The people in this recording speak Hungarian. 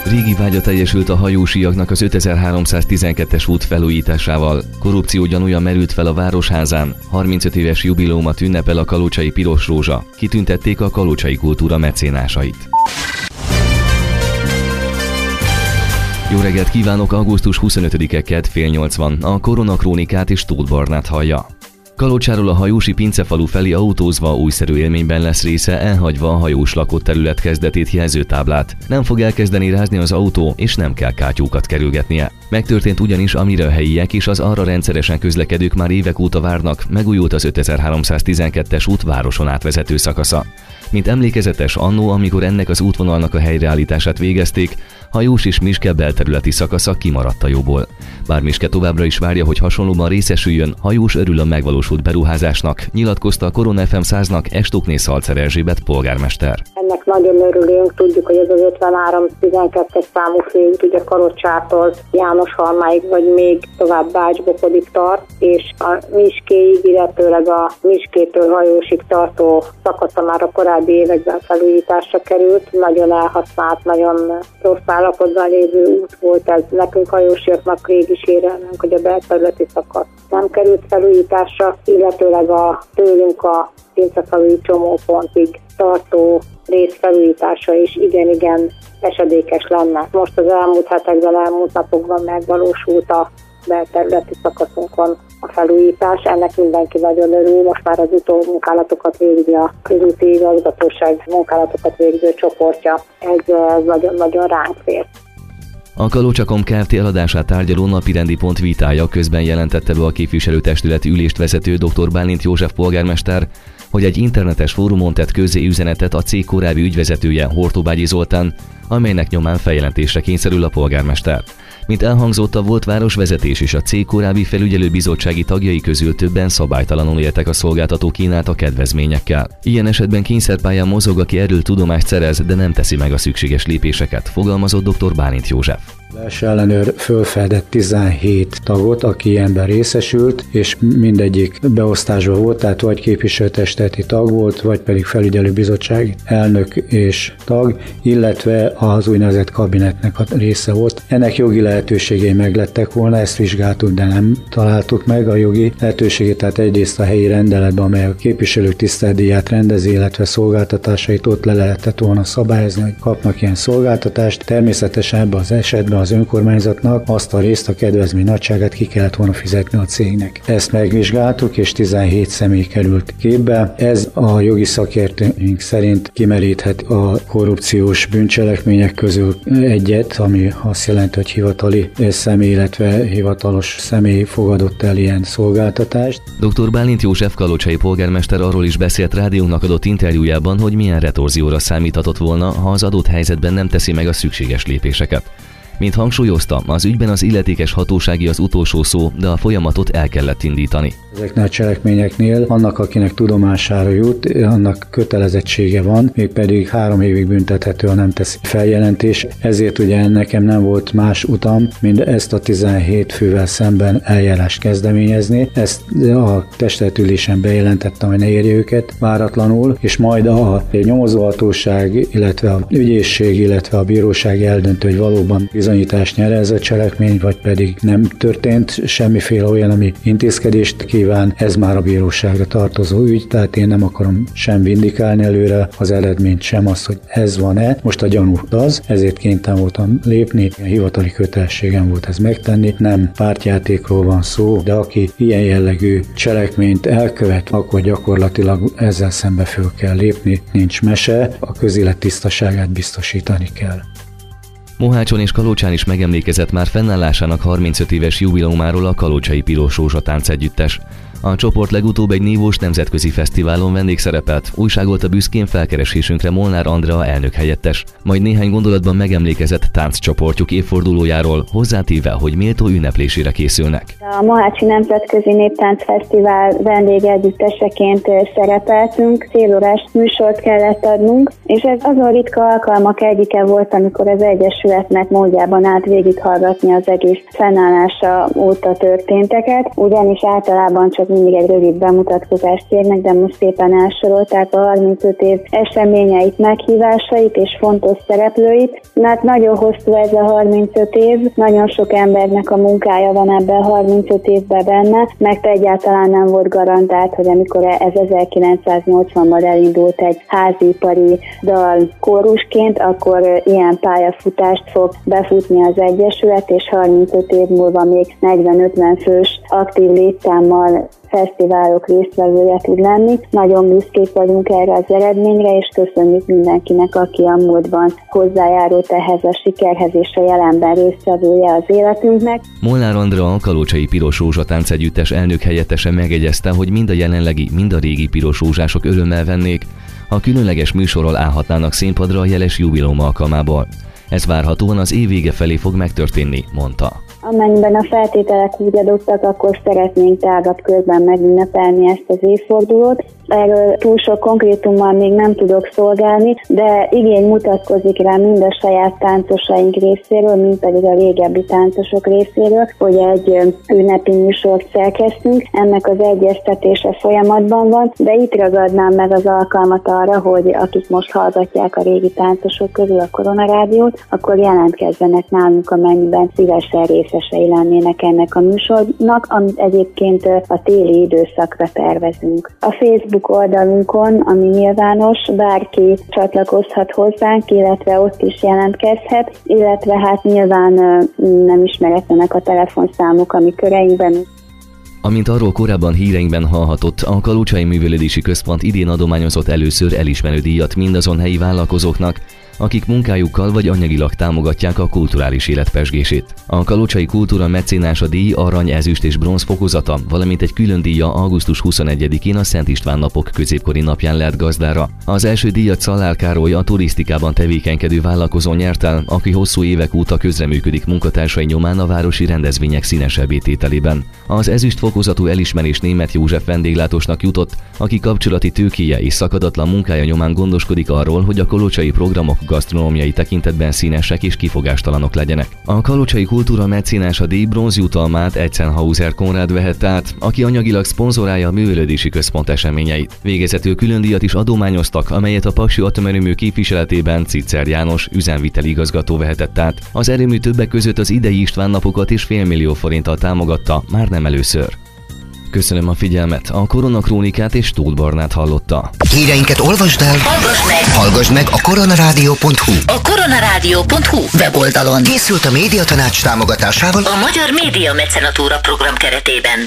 Régi vágya teljesült a hajósiaknak az 5312-es út felújításával. Korrupció gyanúja merült fel a Városházán. 35 éves jubileumot ünnepel a Kalocsai Piros Rózsa. Kitüntették a kalocsai kultúra mecénásait. Jó reggelt kívánok, augusztus 25-e kedd fél 8 van. A Koronakrónikát és Tóth Barnát hallja. Kalocsáról a hajósi Pincefalu felé autózva újszerű élményben lesz része, elhagyva a hajós lakott terület kezdetét jelző táblát. Nem fog elkezdeni rázni az autó, és nem kell kátyúkat kerülgetnie. Megtörtént ugyanis, amire a helyiek és az arra rendszeresen közlekedők már évek óta várnak, megújult az 5312-es út városon átvezető szakasza. Mint emlékezetes, annó, amikor ennek az útvonalnak a helyreállítását végezték, hajós és Miske belterületi szakasza kimaradt a jóból. Bár Miske továbbra is várja, hogy hasonlóban részesüljön, hajós örül a megvalósult beruházásnak, nyilatkozta a Korona FM 100-nak Estókné Szalcer Erzsébet polgármester. Ennek nagyon örülünk, tudjuk, hogy ez az 5312-es számú főút ugye Kalocsától Jánoshalmáig, vagy még tovább Bács-Bokodig tart, és a Miskéig, illetőleg a Miskétől Hajósig tartó szakasza már a korábbi években felújításra került. Nagyon elhasznált, nagyon rossz állapotban lévő út volt ez. Nekünk hajósiaknak régi sérelmünk, hogy a belterületi szakasz nem került felújításra, illetőleg tőlünk a Pincefalui csomópontig tartó rész felújítása is igen esedékes lenne. Most az elmúlt hetekben, elmúlt napokban megvalósult a belterületi szakaszunkon a felújítás. Ennek mindenki nagyon örül. Most már az utómunkálatokat végzi a közúti igazgatóság munkálatokat végző csoportja. Ez nagyon ránk fér. A Kalocsakom Kft. Eladását tárgyaló napirendi pont vitája közben jelentette be a képviselőtestületi ülést vezető dr. Bálint József polgármester, hogy egy internetes fórumon tett közzé üzenetet a cég korábbi ügyvezetője, Hortobágyi Zoltán, amelynek nyomán feljelentésre kényszerül a polgármester. Mint elhangzott, a volt városvezetés és a cég korábbi felügyelőbizottsági tagjai közül többen szabálytalanul éltek a szolgáltató kínálta kedvezményekkel. Ilyen esetben kényszerpályán mozog, aki erről tudomást szerez, de nem teszi meg a szükséges lépéseket, fogalmazott dr. Bálint József. Belső ellenőr fölfedett 17 tagot, aki ilyenben részesült, és mindegyik beosztásban volt, tehát vagy képviselőtestületi tag volt, vagy pedig felügyelőbizottság elnök és tag, illetve az úgynevezett kabinetnek a része volt. Ennek jogi lehetőségei meglettek volna, ezt vizsgáltuk, de nem találtuk meg a jogi lehetőségét, tehát egyrészt a helyi rendeletben, amely a képviselők tiszteletdíját rendezi, illetve szolgáltatásait ott le lehetett volna szabályozni, hogy kapnak ilyen szolgáltatást. Természetesen ebben az esetben az önkormányzatnak azt a részt, a kedvezmény nagyságát ki kellett volna fizetni a cégnek. Ezt megvizsgáltuk, és 17 személy került képbe. Ez a jogi szakértőink szerint kimeríthet a korrupciós bűncselekmények közül egyet, ami azt jelenti, hogy hivatali személy, illetve hivatalos személy fogadott el ilyen szolgáltatást. Dr. Bálint József kalocsai polgármester arról is beszélt rádiónak adott interjújában, hogy milyen retorzióra számíthatott volna, ha az adott helyzetben nem teszi meg a szükséges lépéseket. Mint hangsúlyozta, az ügyben az illetékes hatósági az utolsó szó, de a folyamatot el kellett indítani. Ezeknél a cselekményeknél annak, akinek tudomására jut, annak kötelezettsége van, mégpedig 3 évig büntethető, ha nem teszi feljelentés. Ezért ugye nekem nem volt más utam, mint ezt a 17 fővel szemben eljárást kezdeményezni. Ezt a testületülésen bejelentettem, hogy ne érje őket váratlanul, és majd a nyomozóhatóság, illetve a ügyészség, illetve a bíróság eldöntő, hogy valóban bizonyítást nyer ez a cselekmény, vagy pedig nem történt semmiféle olyan, ami intézkedést kíván, ez már a bíróságra tartozó ügy, tehát én nem akarom sem vindikálni előre az eredményt, sem azt, hogy ez van-e. Most a gyanú az, ezért kénytelen voltam lépni, a hivatali kötelességem volt ez megtenni, nem pártjátékról van szó, de aki ilyen jellegű cselekményt elkövet, akkor gyakorlatilag ezzel szembe föl kell lépni, nincs mese, a közélet tisztaságát biztosítani kell. Mohácson és Kalocsán is megemlékezett már fennállásának 35 éves jubileumáról a Kalocsai Piros Rózsa táncegyüttes. A csoport legutóbb egy nívós nemzetközi fesztiválon vendégszerepelt, újságolta büszkén felkeresésünkre Molnár Andrea elnökhelyettes, majd néhány gondolatban megemlékezett tánccsoportjuk évfordulójáról, hozzátéve, hogy méltó ünneplésére készülnek. A Mohácsi Nemzetközi Néptáncfesztivál vendégegyütteseként szerepeltünk, félórás műsort kellett adnunk, és ez azon ritka alkalmak egyike volt, amikor az Egyesületnek módjában állt végighallgatni az egész fennállása óta történteket, ugyanis általában csak mindig egy rövid bemutatkozást kérnek, de most szépen elsorolták a 35 év eseményeit, meghívásait és fontos szereplőit. Hát nagyon hosszú ez a 35 év, nagyon sok embernek a munkája van ebben a 35 évben benne, mert egyáltalán nem volt garantált, hogy amikor ez 1980-ban elindult egy házipari dal kórusként, akkor ilyen pályafutást fog befutni az Egyesület, és 35 év múlva még 40-50 fős aktív létszámmal fesztiválok résztvevője tud lenni. Nagyon büszkék vagyunk erre az eredményre, és köszönjük mindenkinek, aki a múltban hozzájárult ehhez a sikerhez, és a jelenben résztvevője az életünknek. Molnár Andrea, a Kalocsai Piros Rózsa Táncegyüttes elnök helyettese megjegyezte, hogy mind a jelenlegi, mind a régi piros rózsások örömmel vennék, ha különleges műsorral állhatnának színpadra a jeles jubileum alkalmából. Ez várhatóan az év vége felé fog megtörténni, mondta. Amennyiben a feltételek úgy adottak, akkor szeretnénk tágabb körben megünnepelni ezt az évfordulót. Erről túl sok konkrétummal még nem tudok szolgálni, de igény mutatkozik rá mind a saját táncosaink részéről, mind pedig a régebbi táncosok részéről, hogy egy ünnepi műsort szerkesztünk. Ennek az egyeztetése folyamatban van, de itt ragadnám meg az alkalmat arra, hogy akik most hallgatják a régi táncosok közül a Korona Rádiót, akkor jelentkezzenek nálunk, amennyiben szívesen részesei lennének ennek a műsornak, amit egyébként a téli időszakra tervezünk. A Facebook oldalunkon, ami nyilvános, bárki csatlakozhat hozzánk, illetve ott is jelentkezhet, illetve hát nyilván nem ismeretlenek a telefonszámok, ami köreinkben. Amint arról korábban híreinkben hallhatott, a Kalocsai Művelődési Központ idén adományozott először elismerő díjat mindazon helyi vállalkozóknak, akik munkájukkal vagy anyagilag támogatják a kulturális élet pezsgését. A Kalocsai Kultúra Mecénása díj arany, ezüst és bronz fokozata, valamint egy külön díja augusztus 21-én a Szent István napok középkori napján lett gazdára. Az első díjat Szalár Károly, a turisztikában tevékenykedő vállalkozó nyert el, aki hosszú évek óta közreműködik munkatársai nyomán a városi rendezvények színesebbé tételében. Az ezüst fokozatú elismerés Németh József vendéglátósnak jutott, aki kapcsolati tőkéje és szakadatlan munkája nyomán gondoskodik arról, hogy a kalocsai programok gasztronómiai tekintetben színesek és kifogástalanok legyenek. A Kalocsai Kultúra Mecénása díj bronzjutalmát Eisenhauser Konrád vehette át, aki anyagilag szponzorálja a Művelődési Központ eseményeit. Végezetül külön díjat is adományoztak, amelyet a Paksi Atomerőmű képviseletében Ciczer János üzemviteli igazgató vehetett át. Az erőmű többek között az idei István napokat és $500 000 forinttal támogatta, már nem először. Köszönöm a figyelmet, a Koronakrónikát és Tóth Barnát hallotta. Híreinket olvasd el, hallgass meg a koronarádió.hu. A koronarádió.hu weboldalon. Készült a Médiatanács támogatásával a Magyar Média Mecenatúra program keretében.